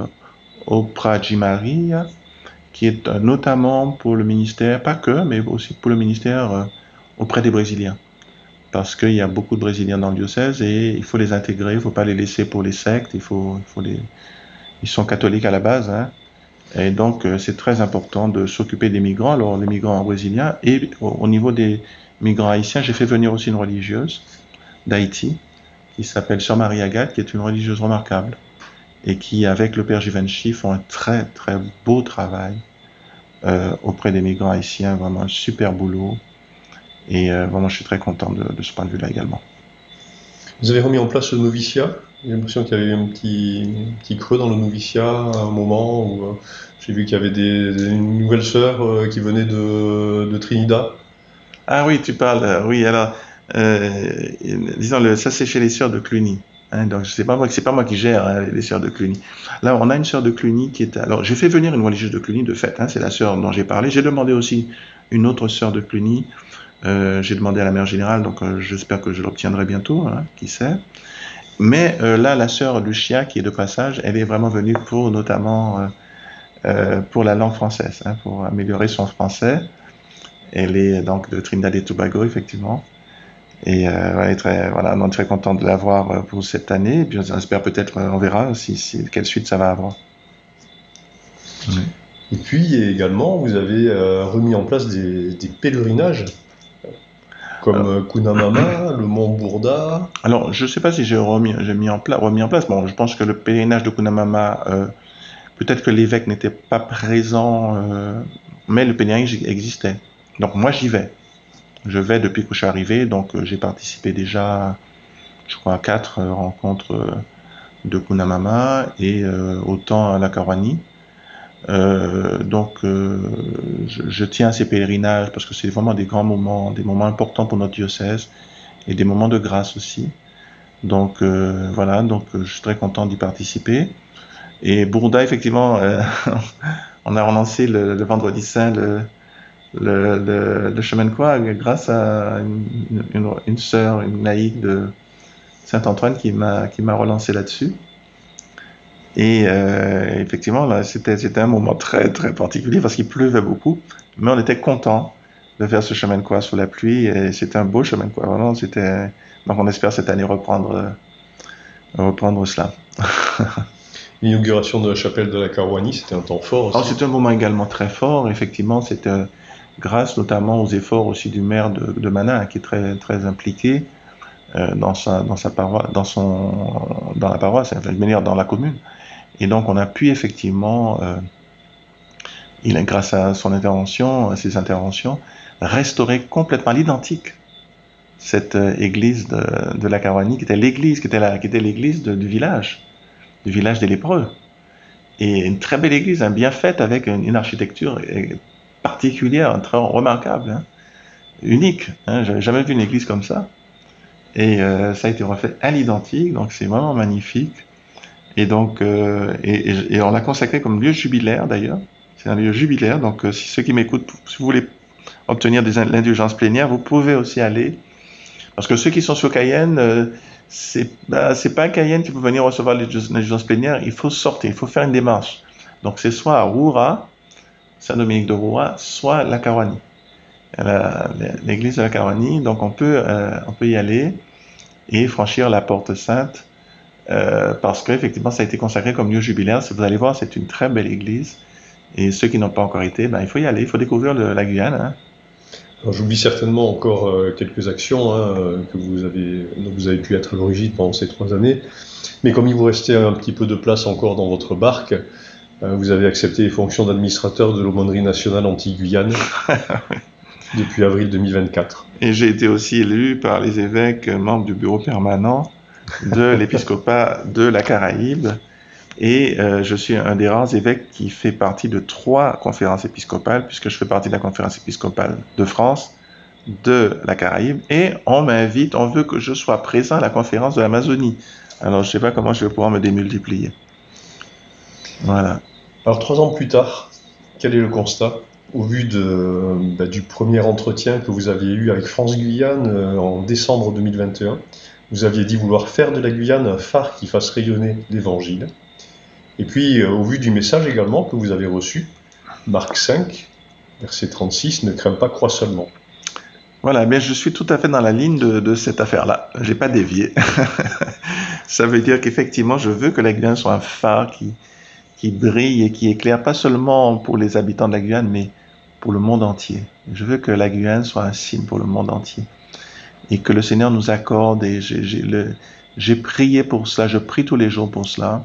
Opra de Maria, qui est euh, notamment pour le ministère, pas que, mais aussi pour le ministère euh, auprès des Brésiliens. Parce qu'il y a beaucoup de Brésiliens dans le diocèse et il faut les intégrer, il ne faut pas les laisser pour les sectes, il faut, il faut les... ils sont catholiques à la base, hein. Et donc euh, c'est très important de s'occuper des migrants, alors les migrants brésiliens, et au, au niveau des migrants haïtiens, j'ai fait venir aussi une religieuse d'Haïti, qui s'appelle Sœur Marie Agathe, qui est une religieuse remarquable, et qui, avec le Père Givenchy, font un très très beau travail euh, auprès des migrants haïtiens, vraiment un super boulot. Et euh, vraiment, je suis très content de, de ce point de vue-là également. Vous avez remis en place le noviciat. J'ai l'impression qu'il y avait un petit, un petit creux dans le noviciat à un moment où euh, j'ai vu qu'il y avait des, des, une nouvelle sœur euh, qui venait de, de Trinidad. Ah oui, tu parles, euh, oui, alors, euh, disons, le, ça c'est chez les sœurs de Cluny. Hein, donc c'est pas moi, c'est pas moi qui gère hein, les sœurs de Cluny. Là, on a une sœur de Cluny qui est. Alors, j'ai fait venir une religieuse de Cluny de fait. Hein, c'est la sœur dont j'ai parlé. J'ai demandé aussi une autre sœur de Cluny. Euh, j'ai demandé à la mère générale, donc euh, j'espère que je l'obtiendrai bientôt, hein, qui sait. Mais euh, là, la sœur Lucia, qui est de passage, elle est vraiment venue pour notamment euh, euh, pour la langue française, hein, pour améliorer son français. Elle est donc de Trinidad et Tobago, effectivement. Et euh, elle est très, voilà, on est très content de l'avoir pour cette année. Et puis on espère peut-être, on verra si, si, quelle suite ça va avoir. Mmh. Et puis également, vous avez euh, remis en place des, des pèlerinages, comme euh, Cunamama, le Mont Bourda. Alors, je ne sais pas si j'ai remis, j'ai mis en place, remis en place. Bon, je pense que le pèlerinage de Cunamama, euh, peut-être que l'évêque n'était pas présent, euh, mais le pèlerinage existait. Donc moi, j'y vais. Je vais depuis que je suis arrivé, donc euh, j'ai participé déjà, je crois, à quatre euh, rencontres euh, de Cunamama et euh, autant à la Carouanie. Euh, donc, euh, je, je tiens à ces pèlerinages parce que c'est vraiment des grands moments, des moments importants pour notre diocèse et des moments de grâce aussi. Donc, euh, voilà, donc euh, je suis très content d'y participer. Et Bourda, effectivement, euh, on a relancé le, le vendredi saint le, le, le, le chemin de croix grâce à une, une, une sœur, une laïque de Saint-Antoine qui m'a qui m'a relancé là-dessus. Et euh, effectivement, là, c'était, c'était un moment très, très particulier parce qu'il pleuvait beaucoup, mais on était content de faire ce chemin de croix sous la pluie et c'était un beau chemin de croix. Vraiment, c'était. Donc, on espère cette année reprendre, reprendre cela. L'inauguration de la chapelle de la Carouanie, c'était un temps fort aussi. Alors, c'était un moment également très fort. Effectivement, c'était grâce notamment aux efforts aussi du maire de, de Mana, qui est très, très impliqué euh, dans sa, dans sa paroisse, dans son, dans la paroisse, enfin, je veux dire dans la commune. Et donc, on a pu effectivement, euh, il a, grâce à son intervention, à ses interventions, restaurer complètement l'identique cette euh, église de, de la Carouanie, qui était l'église, qui était, la, qui était l'église de, du village, du village des lépreux. Et une très belle église, hein, bien faite, avec une, une architecture particulière, très remarquable, hein, unique. Hein, j'avais jamais vu une église comme ça. Et euh, ça a été refait à l'identique, donc c'est vraiment magnifique. Et donc, euh, et, et, et on l'a consacré comme lieu jubilaire d'ailleurs. C'est un lieu jubilaire. Donc, euh, si ceux qui m'écoutent, si vous voulez obtenir des l'indulgence plénière, vous pouvez aussi aller. Parce que ceux qui sont sur Cayenne, euh, c'est bah, c'est pas à Cayenne qu'il faut venir recevoir l'indulgence plénière. Il faut sortir, il faut faire une démarche. Donc, c'est soit à Roura, Saint-Dominique de Roura, soit la Carouanie, la, l'église de la Carouanie. Donc, on peut, euh, on peut y aller et franchir la porte sainte. Euh, parce qu'effectivement, ça a été consacré comme lieu jubilaire. Si vous allez voir, c'est une très belle église. Et ceux qui n'ont pas encore été, ben, il faut y aller, il faut découvrir le, la Guyane. Hein. Alors, j'oublie certainement encore euh, quelques actions hein, que vous avez, dont vous avez pu être à l'origine pendant ces trois années. Mais comme il vous restait un petit peu de place encore dans votre barque, Vous avez accepté les fonctions d'administrateur de l'aumônerie nationale Antilles-Guyane depuis avril deux mille vingt-quatre. Et j'ai été aussi élu par les évêques membres du bureau permanent de l'épiscopat de la Caraïbe. Et euh, je suis un des rares évêques qui fait partie de trois conférences épiscopales, puisque je fais partie de la conférence épiscopale de France, de la Caraïbe, et on m'invite, on veut que je sois présent à la conférence de l'Amazonie. Alors je ne sais pas comment je vais pouvoir me démultiplier. Voilà. Alors trois ans plus tard, quel est le constat au vu de, bah, du premier entretien que vous aviez eu avec France Guyane euh, en décembre deux mille vingt et un? Vous aviez dit vouloir faire de la Guyane un phare qui fasse rayonner l'Évangile. Et puis, euh, au vu du message également que vous avez reçu, Marc cinq, verset trente-six, ne crains pas, crois seulement. Voilà, mais je suis tout à fait dans la ligne de, de cette affaire-là. Je n'ai pas dévié. Ça veut dire qu'effectivement, je veux que la Guyane soit un phare qui, qui brille et qui éclaire, pas seulement pour les habitants de la Guyane, mais pour le monde entier. Je veux que la Guyane soit un signe pour le monde entier. Et que le Seigneur nous accorde, et j'ai, j'ai, le, j'ai prié pour cela, je prie tous les jours pour cela,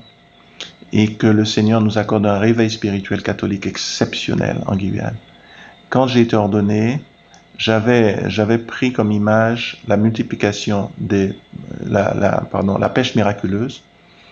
et que le Seigneur nous accorde un réveil spirituel catholique exceptionnel en Guyane. Quand j'ai été ordonné, j'avais, j'avais pris comme image la multiplication des, la, la, pardon, la pêche miraculeuse,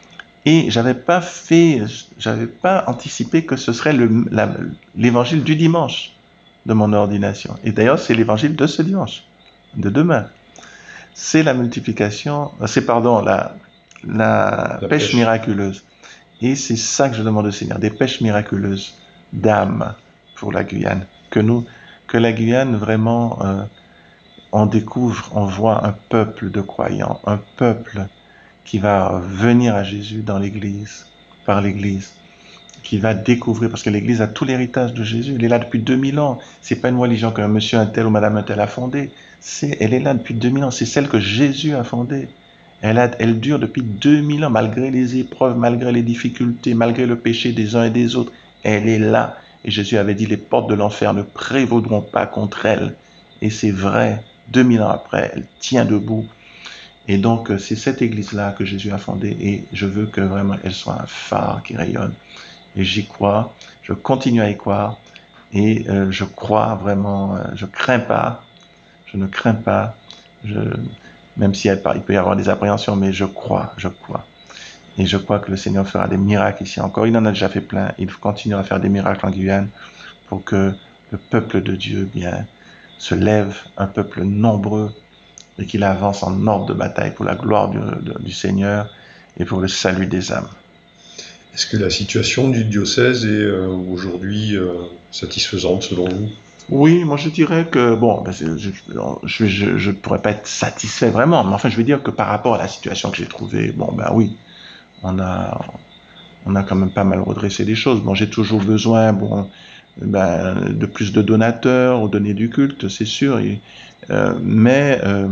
et j'avais pas fait, j'avais pas anticipé que ce serait le, la, l'évangile du dimanche de mon ordination. Et d'ailleurs, c'est l'évangile de ce dimanche, de demain. C'est la multiplication, c'est pardon, la, la, la pêche, pêche miraculeuse. Et c'est ça que je demande au Seigneur, des pêches miraculeuses d'âme pour la Guyane. Que nous, que la Guyane vraiment, euh, on découvre, on voit un peuple de croyants, un peuple qui va venir à Jésus dans l'Église, par l'Église, qui va découvrir, parce que l'Église a tout l'héritage de Jésus. Elle est là depuis deux mille ans. C'est pas une religion qu'un monsieur un tel ou madame un tel a fondée. C'est, elle est là depuis deux mille ans. C'est celle que Jésus a fondée. Elle, a, elle dure depuis deux mille ans, malgré les épreuves, malgré les difficultés, malgré le péché des uns et des autres. Elle est là. Et Jésus avait dit, les portes de l'enfer ne prévaudront pas contre elle. Et c'est vrai, deux mille ans après, elle tient debout. Et donc, c'est cette église-là que Jésus a fondée. Et je veux que vraiment, elle soit un phare qui rayonne. Et j'y crois, je continue à y croire. Et euh, je crois vraiment, euh, je crains pas, je ne crains pas, je... même si elle, il peut y avoir des appréhensions, mais je crois, je crois. Et je crois que le Seigneur fera des miracles ici encore. Il en a déjà fait plein. Il continuera à faire des miracles en Guyane pour que le peuple de Dieu bien se lève, un peuple nombreux, et qu'il avance en ordre de bataille pour la gloire du, de, du Seigneur et pour le salut des âmes. Est-ce que la situation du diocèse est euh, aujourd'hui euh, satisfaisante selon vous? Oui, moi je dirais que, bon, ben je je, je je pourrais pas être satisfait vraiment, mais enfin je veux dire que par rapport à la situation que j'ai trouvée, bon ben oui, on a on a quand même pas mal redressé les choses. Bon, j'ai toujours besoin, bon, ben, de plus de donateurs, aux données du culte, c'est sûr, et, euh, mais euh,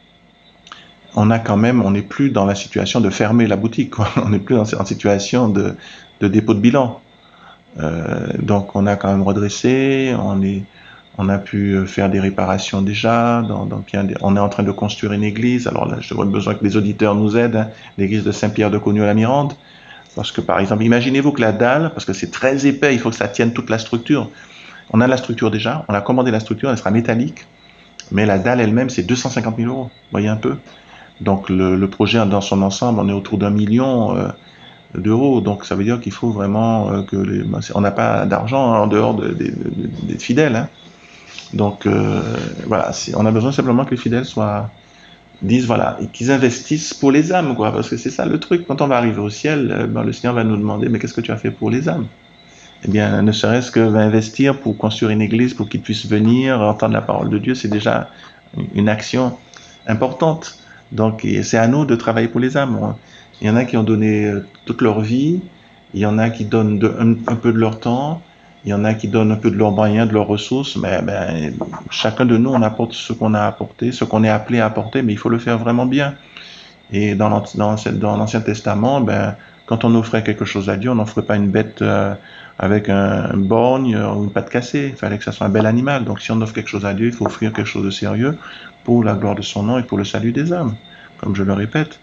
on a quand même, on n'est plus dans la situation de fermer la boutique, quoi. On n'est plus dans en situation de, de dépôt de bilan. Euh, donc on a quand même redressé, on est On a pu faire des réparations déjà. Dans, dans, on est en train de construire une église. Alors là, j'aurais besoin que les auditeurs nous aident. Hein, l'église de Saint-Pierre de Cognou-la-Mirande. Parce que, par exemple, imaginez-vous que la dalle, parce que c'est très épais, il faut que ça tienne toute la structure. On a la structure déjà. On a commandé la structure, elle sera métallique. Mais la dalle elle-même, c'est deux cent cinquante mille euros. Vous voyez un peu. Donc le, le projet dans son ensemble, on est autour d'un million euh, d'euros. Donc ça veut dire qu'il faut vraiment euh, que les, on n'a pas d'argent en dehors de, de, de, des fidèles. Hein. Donc euh, voilà, on a besoin simplement que les fidèles soient disent voilà et qu'ils investissent pour les âmes, quoi, parce que c'est ça le truc. Quand on va arriver au ciel, euh, ben, le Seigneur va nous demander mais qu'est-ce que tu as fait pour les âmes? Eh bien, ne serait-ce que investir pour construire une église pour qu'ils puissent venir entendre la parole de Dieu, c'est déjà une action importante. Donc c'est à nous de travailler pour les âmes. Il y en a qui ont donné toute leur vie, il y en a qui donnent de, un, un peu de leur temps. Il y en a qui donnent un peu de leurs moyens, de leurs ressources, mais ben, chacun de nous, on apporte ce qu'on a apporté, ce qu'on est appelé à apporter, mais il faut le faire vraiment bien. Et dans l'Ancien, dans l'Ancien Testament, ben, quand on offrait quelque chose à Dieu, on n'offrait pas une bête euh, avec un, un borgne ou une patte cassée. Il fallait que ça soit un bel animal. Donc si on offre quelque chose à Dieu, il faut offrir quelque chose de sérieux pour la gloire de son nom et pour le salut des âmes. Comme je le répète,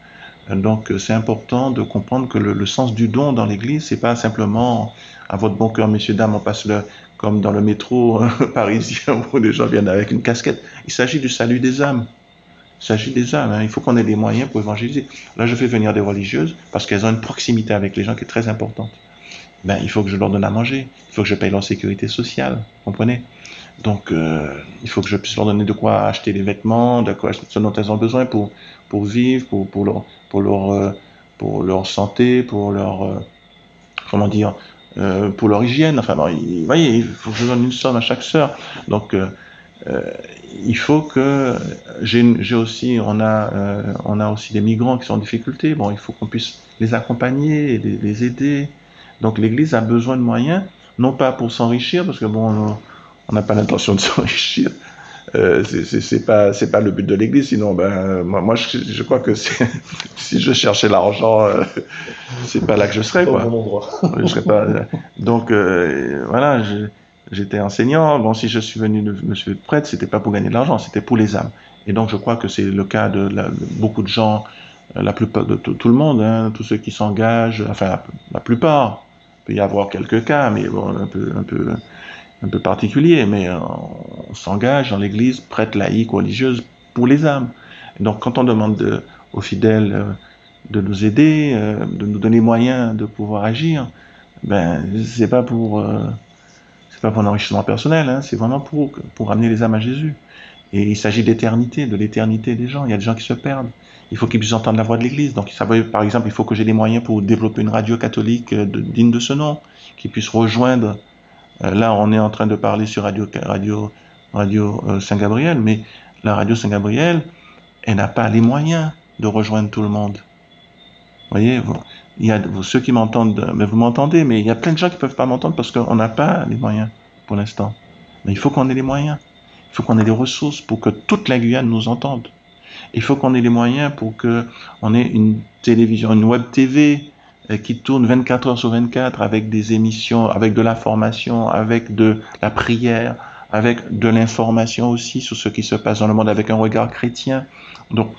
Donc c'est important de comprendre que le, le sens du don dans l'Église, c'est pas simplement à votre bon cœur, messieurs, dames, on passe le, comme dans le métro parisien où les gens viennent avec une casquette. Il s'agit du salut des âmes. Il s'agit des âmes. Hein. Il faut qu'on ait des moyens pour évangéliser. Là, je fais venir des religieuses parce qu'elles ont une proximité avec les gens qui est très importante. Ben, il faut que je leur donne à manger. Il faut que je paye leur sécurité sociale. Vous comprenez? Donc, euh, il faut que je puisse leur donner de quoi acheter des vêtements, de quoi ce dont elles ont besoin pour pour vivre, pour pour leur pour leur euh, pour leur santé, pour leur euh, comment dire, euh, pour leur hygiène. Enfin, bon, vous voyez, il faut que je donne une somme à chaque sœur. Donc, euh, euh, il faut que j'ai j'ai aussi on a euh, on a aussi des migrants qui sont en difficulté. Bon, il faut qu'on puisse les accompagner, les, les aider. Donc, l'Église a besoin de moyens, non pas pour s'enrichir, parce que bon. On n'a pas l'intention de s'enrichir. Euh, c'est, c'est pas, c'est pas le but de l'Église. Sinon, ben, moi, moi je, je crois que c'est, si je cherchais l'argent, euh, c'est pas là que je serais, quoi. Au bon endroit. Je serais pas. Donc, euh, voilà, je, j'étais enseignant. Bon, si je suis venu de Monsieur prêtre, c'était pas pour gagner de l'argent, c'était pour les âmes. Et donc, je crois que c'est le cas de, la, de beaucoup de gens, la plupart de tout, tout le monde, hein, tous ceux qui s'engagent. Enfin, la, la plupart. Il peut y avoir quelques cas, mais bon, un peu, un peu. un peu particulier, mais euh, on s'engage dans l'Église, prêtre, laïque, religieuse, pour les âmes. Et donc, quand on demande de, aux fidèles euh, de nous aider, euh, de nous donner moyens de pouvoir agir, ben, c'est pas pour, euh, c'est pas pour un enrichissement personnel, hein, c'est vraiment pour, pour amener les âmes à Jésus. Et il s'agit d'éternité, de l'éternité des gens. Il y a des gens qui se perdent. Il faut qu'ils puissent entendre la voix de l'Église. Donc, ça veut, par exemple, il faut que j'ai des moyens pour développer une radio catholique de, digne de ce nom, qui puisse rejoindre. Là, on est en train de parler sur Radio, radio, radio euh, Saint-Gabriel, mais la Radio Saint-Gabriel, elle n'a pas les moyens de rejoindre tout le monde. Vous voyez, vous, il y a vous, ceux qui m'entendent, mais vous m'entendez, mais il y a plein de gens qui ne peuvent pas m'entendre parce qu'on n'a pas les moyens pour l'instant. Mais il faut qu'on ait les moyens. Il faut qu'on ait les ressources pour que toute la Guyane nous entende. Il faut qu'on ait les moyens pour qu'on ait une télévision, une web T V, qui tourne vingt-quatre heures sur vingt-quatre avec des émissions, avec de la formation, avec de la prière, avec de l'information aussi sur ce qui se passe dans le monde avec un regard chrétien. Donc,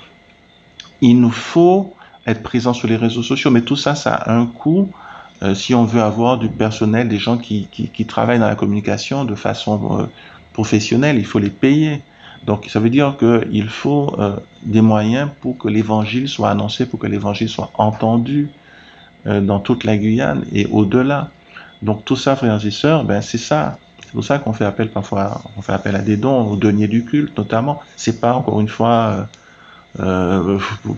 il nous faut être présents sur les réseaux sociaux, mais tout ça, ça a un coût euh, si on veut avoir du personnel, des gens qui, qui, qui travaillent dans la communication de façon euh, professionnelle, il faut les payer. Donc, ça veut dire qu'il faut euh, des moyens pour que l'évangile soit annoncé, pour que l'évangile soit entendu dans toute la Guyane et au-delà. Donc tout ça, frères et sœurs, ben c'est ça. C'est pour ça qu'on fait appel parfois, on fait appel à des dons, aux deniers du culte notamment. C'est pas encore une fois euh, pour,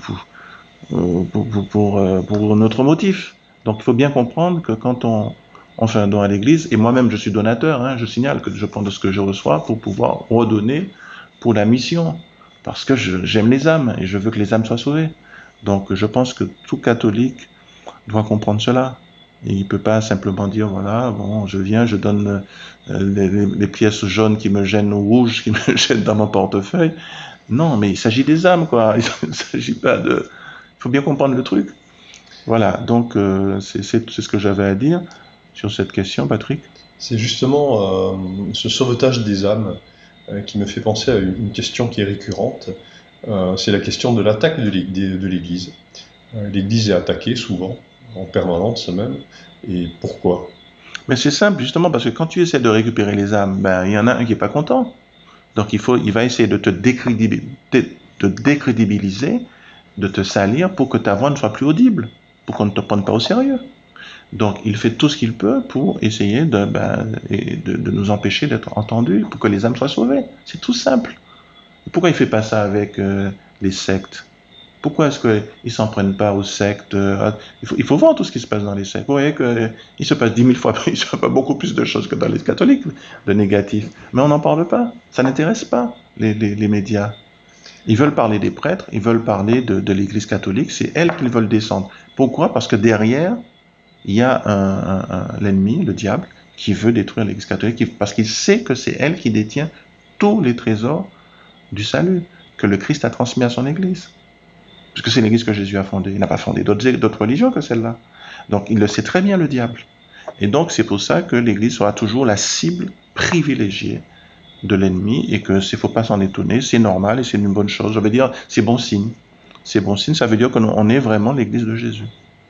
pour, pour, pour, pour notre motif. Donc il faut bien comprendre que quand on, on fait un don à l'Église, et moi-même je suis donateur, hein, je signale que je prends de ce que je reçois pour pouvoir redonner pour la mission, parce que je, j'aime les âmes et je veux que les âmes soient sauvées. Donc je pense que tout catholique doit comprendre cela. Et il peut pas simplement dire, voilà, bon, je viens, je donne euh, les, les, les pièces jaunes qui me gênent ou rouges qui me gênent dans mon portefeuille. Non, mais il s'agit des âmes, quoi. Il s'agit pas de... Il faut bien comprendre le truc. Voilà, donc euh, c'est, c'est, c'est ce que j'avais à dire sur cette question, Patrick. C'est justement euh, ce sauvetage des âmes euh, qui me fait penser à une, une question qui est récurrente. Euh, c'est la question de l'attaque de l'Église. Euh, L'Église est attaquée souvent, en permanence même, et pourquoi? Mais c'est simple, justement, parce que quand tu essaies de récupérer les âmes, ben, il y en a un qui est pas content. Donc il faut, il va essayer de te décrédibiliser, de décrédibiliser, de te salir pour que ta voix ne soit plus audible, pour qu'on ne te prenne pas au sérieux. Donc il fait tout ce qu'il peut pour essayer de, ben, de, de nous empêcher d'être entendus, pour que les âmes soient sauvées. C'est tout simple. Pourquoi il fait pas ça avec euh, les sectes? Pourquoi est-ce qu'ils ne s'en prennent pas aux sectes? il, faut, il faut voir tout ce qui se passe dans les sectes. Vous voyez qu'il se passe dix mille fois il se passe beaucoup plus de choses que dans les catholiques, de négatifs. Mais on n'en parle pas. Ça n'intéresse pas les, les, les médias. Ils veulent parler des prêtres, ils veulent parler de, de l'Église catholique, c'est elle qu'ils veulent descendre. Pourquoi? Parce que derrière, il y a un, un, un, l'ennemi, le diable, qui veut détruire l'Église catholique, parce qu'il sait que c'est elle qui détient tous les trésors du salut, que le Christ a transmis à son Église. Parce que c'est l'Église que Jésus a fondée. Il n'a pas fondé d'autres, d'autres religions que celle-là. Donc, il le sait très bien, le diable. Et donc, c'est pour ça que l'Église sera toujours la cible privilégiée de l'ennemi et que, s'il ne faut pas s'en étonner, c'est normal et c'est une bonne chose. Je veux dire, c'est bon signe. c'est bon signe, ça veut dire qu'on est vraiment l'Église de Jésus.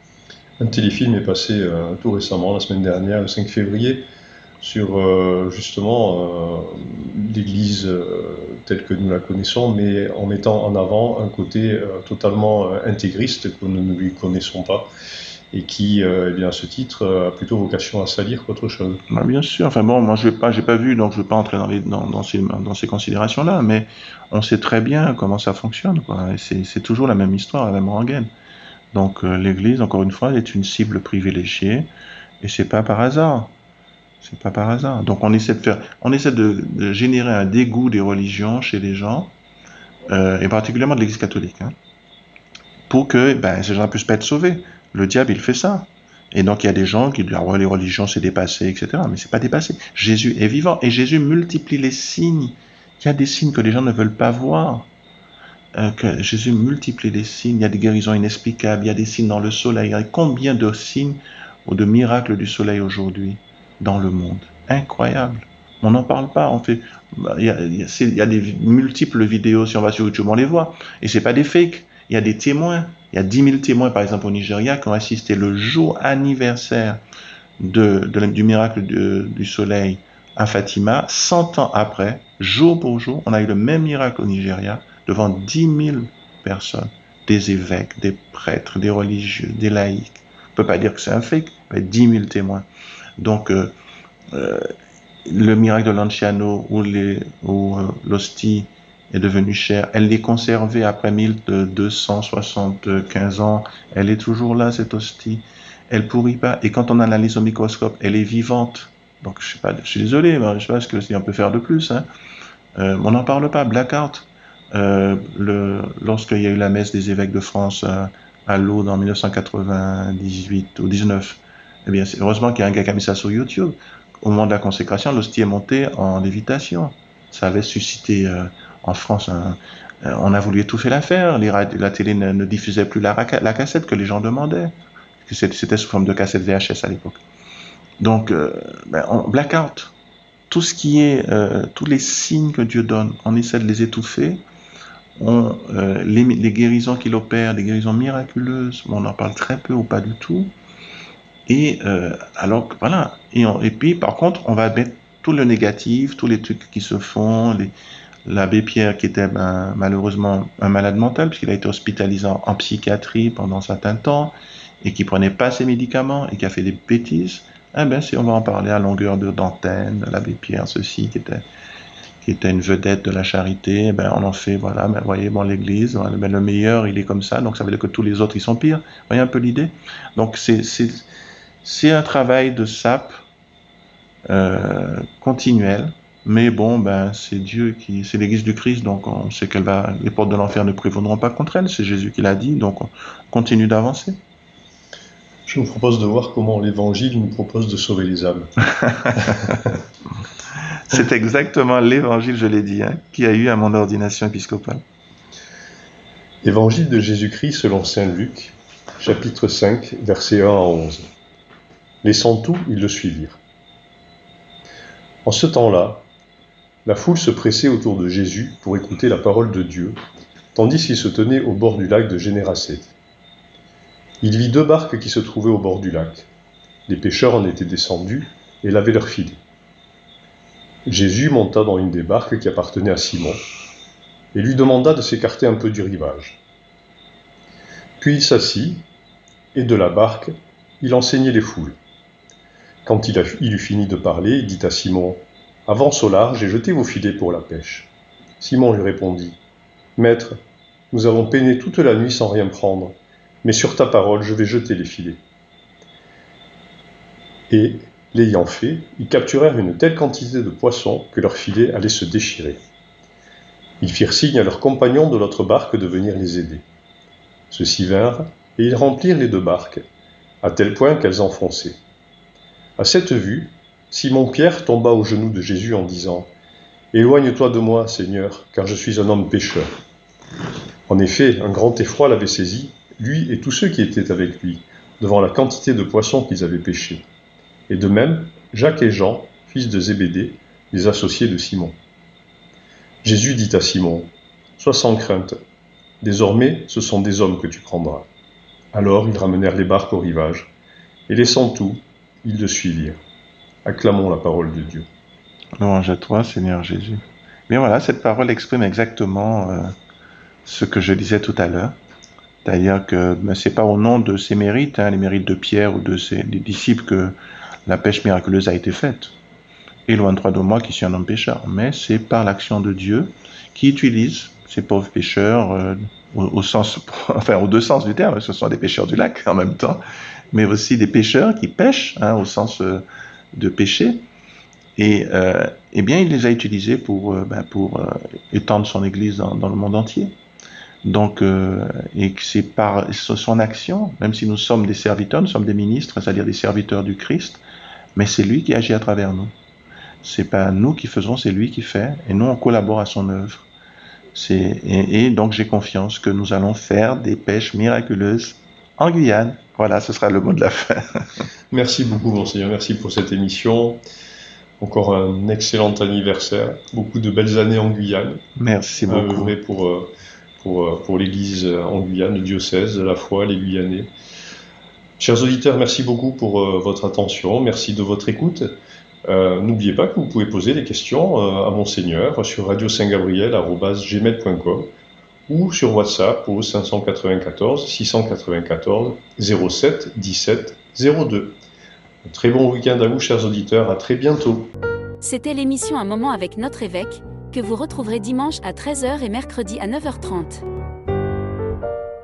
Un téléfilm est passé euh, tout récemment, la semaine dernière, le cinq février, sur euh, justement euh, l'Église euh, telle que nous la connaissons, mais en mettant en avant un côté euh, totalement euh, intégriste que nous ne lui connaissons pas, et qui, euh, eh bien, à ce titre, euh, a plutôt vocation à salir qu'autre chose. Bah, bien sûr. Enfin bon, moi je n'ai pas, j'ai pas vu, donc je ne vais pas entrer dans, les, dans, dans ces, dans ces considérations-là, mais on sait très bien comment ça fonctionne, quoi. Et c'est, c'est toujours la même histoire, la même rengaine. Donc euh, l'Église, encore une fois, est une cible privilégiée, et c'est pas par hasard. C'est pas par hasard. Donc on essaie de faire, on essaie de, de générer un dégoût des religions chez les gens, euh, et particulièrement de l'Église catholique, hein, pour que ben, ces gens puissent pas être sauvés. Le diable, il fait ça. Et donc, il y a des gens qui disent, ah ouais, les religions, c'est dépassé, et cetera. Mais c'est pas dépassé. Jésus est vivant. Et Jésus multiplie les signes. Il y a des signes que les gens ne veulent pas voir. Euh, que Jésus multiplie les signes. Il y a des guérisons inexplicables. Il y a des signes dans le soleil. Il y a combien de signes ou de miracles du soleil aujourd'hui dans le monde? Incroyable. On n'en parle pas. On fait, il y a, il y a, il y a des multiples vidéos. Si on va sur YouTube, on les voit. Et c'est pas des fakes. Il y a des témoins. Il y a dix mille témoins, par exemple, au Nigeria, qui ont assisté le jour anniversaire de, de, du miracle de, du soleil à Fatima. Cent ans après, jour pour jour, on a eu le même miracle au Nigeria devant dix mille personnes, des évêques, des prêtres, des religieux, des laïcs. On ne peut pas dire que c'est un fake, mais dix mille témoins. Donc, euh, euh, le miracle de Lanciano ou, les, ou euh, l'hostie est devenue chère. Elle l'est conservée après mille deux cent soixante-quinze ans. Elle est toujours là, cette hostie. Elle pourrit pas. Et quand on analyse au microscope, elle est vivante. Donc, je sais pas, je suis désolé, mais je sais pas ce que si on peut faire de plus. Hein. Euh, on n'en parle pas. Blackout. Euh, le, lorsqu'il y a eu la messe des évêques de France euh, à Lourdes en dix-neuf cent quatre-vingt-dix-huit ou dix-neuf, eh bien, c'est, heureusement qu'il y a un gars qui a mis ça sur YouTube. Au moment de la consécration, l'hostie est montée en lévitation. Ça avait suscité euh, en France, un, euh, on a voulu étouffer l'affaire. Les, la télé ne, ne diffusait plus la, la cassette que les gens demandaient. C'était sous forme de cassette V H S à l'époque. Donc, euh, ben, on, blackout. Tout ce qui est, euh, tous les signes que Dieu donne, on essaie de les étouffer. On, euh, les, les guérisons qu'il opère, des guérisons miraculeuses, on en parle très peu ou pas du tout. Et euh, alors, voilà. Et, on, et puis, par contre, on va mettre tout le négatif, tous les trucs qui se font. Les, l'abbé Pierre, qui était ben, malheureusement un malade mental, puisqu'il a été hospitalisé en, en psychiatrie pendant un certain temps, et qui prenait pas ses médicaments, et qui a fait des bêtises, eh ben, si on va en parler à longueur de, d'antenne, l'abbé Pierre, ceci, qui était, qui était une vedette de la charité, eh ben, on en fait, voilà, ben, vous voyez, bon, l'église, ben, le meilleur, il est comme ça, donc ça veut dire que tous les autres, ils sont pires. Vous voyez un peu l'idée? Donc, c'est, c'est, c'est un travail de sape, euh, continuel, mais bon, ben, c'est Dieu qui, c'est l'église du Christ, donc on sait qu'elle va, les portes de l'enfer ne prévaudront pas contre elle, c'est Jésus qui l'a dit, donc on continue d'avancer. Je vous propose de voir comment l'Évangile nous propose de sauver les âmes. C'est exactement l'Évangile, je l'ai dit, hein, qui a eu à mon ordination épiscopale. Évangile de Jésus-Christ selon saint Luc, chapitre cinq, versets un à onze. Laissant tout, ils le suivirent. En ce temps-là, la foule se pressait autour de Jésus pour écouter la parole de Dieu, tandis qu'il se tenait au bord du lac de Générasée. Il vit deux barques qui se trouvaient au bord du lac. Les pêcheurs en étaient descendus et lavaient leurs filets. Jésus monta dans une des barques qui appartenait à Simon et lui demanda de s'écarter un peu du rivage. Puis il s'assit et de la barque, il enseignait les foules. Quand il, a, il eut fini de parler, il dit à Simon : « Avance au large et jetez vos filets pour la pêche. » Simon lui répondit : « Maître, nous avons peiné toute la nuit sans rien prendre, mais sur ta parole, je vais jeter les filets. » Et, l'ayant fait, ils capturèrent une telle quantité de poissons que leurs filets allaient se déchirer. Ils firent signe à leurs compagnons de l'autre barque de venir les aider. Ceux-ci vinrent, et ils remplirent les deux barques, à tel point qu'elles enfonçaient. À cette vue, Simon-Pierre tomba aux genoux de Jésus en disant : « Éloigne-toi de moi, Seigneur, car je suis un homme pécheur. » En effet, un grand effroi l'avait saisi, lui et tous ceux qui étaient avec lui, devant la quantité de poissons qu'ils avaient pêchés. Et de même, Jacques et Jean, fils de Zébédée, les associés de Simon. Jésus dit à Simon : « Sois sans crainte, Désormais, ce sont des hommes que tu prendras. » Alors ils ramenèrent les barques au rivage, et laissant tout, ils le suivirent. Acclamons la parole de Dieu. Louange à toi, Seigneur Jésus. Bien voilà, cette parole exprime exactement euh, ce que je disais tout à l'heure. D'ailleurs que ben, c'est pas au nom de ses mérites, hein, les mérites de Pierre ou de ses des disciples, que la pêche miraculeuse a été faite. Éloigne-toi de moi qui suis un homme pécheur. Mais c'est par l'action de Dieu qui utilise ces pauvres pêcheurs euh, au, au sens, enfin aux deux sens du terme. Ce sont des pêcheurs du lac en même temps, mais aussi des pêcheurs qui pêchent hein, au sens euh, de pêcher. Et euh, eh bien, il les a utilisés pour euh, ben, pour euh, étendre son Église dans, dans le monde entier. Donc, euh, et que c'est par son action, même si nous sommes des serviteurs, nous sommes des ministres, c'est-à-dire des serviteurs du Christ, mais c'est lui qui agit à travers nous. C'est pas nous qui faisons, c'est lui qui fait, et nous on collabore à son œuvre. C'est, et, et donc j'ai confiance que nous allons faire des pêches miraculeuses en Guyane. Voilà, ce sera le mot de la fin. Merci beaucoup, Monseigneur, merci pour cette émission. Encore un excellent anniversaire, beaucoup de belles années en Guyane. Merci beaucoup. Œuvrer pour, pour, pour l'Église en Guyane, le diocèse, la foi, les Guyanais. Chers auditeurs, merci beaucoup pour euh, votre attention, merci de votre écoute. Euh, n'oubliez pas que vous pouvez poser des questions euh, à Monseigneur sur radio saint gabriel arobase gmail point com ou sur WhatsApp au cinq cent quatre-vingt-quatorze six cent quatre-vingt-quatorze zéro sept dix-sept zéro deux. Un très bon week-end à vous, chers auditeurs, à très bientôt. C'était l'émission Un moment avec notre évêque, que vous retrouverez dimanche à treize heures et mercredi à neuf heures trente.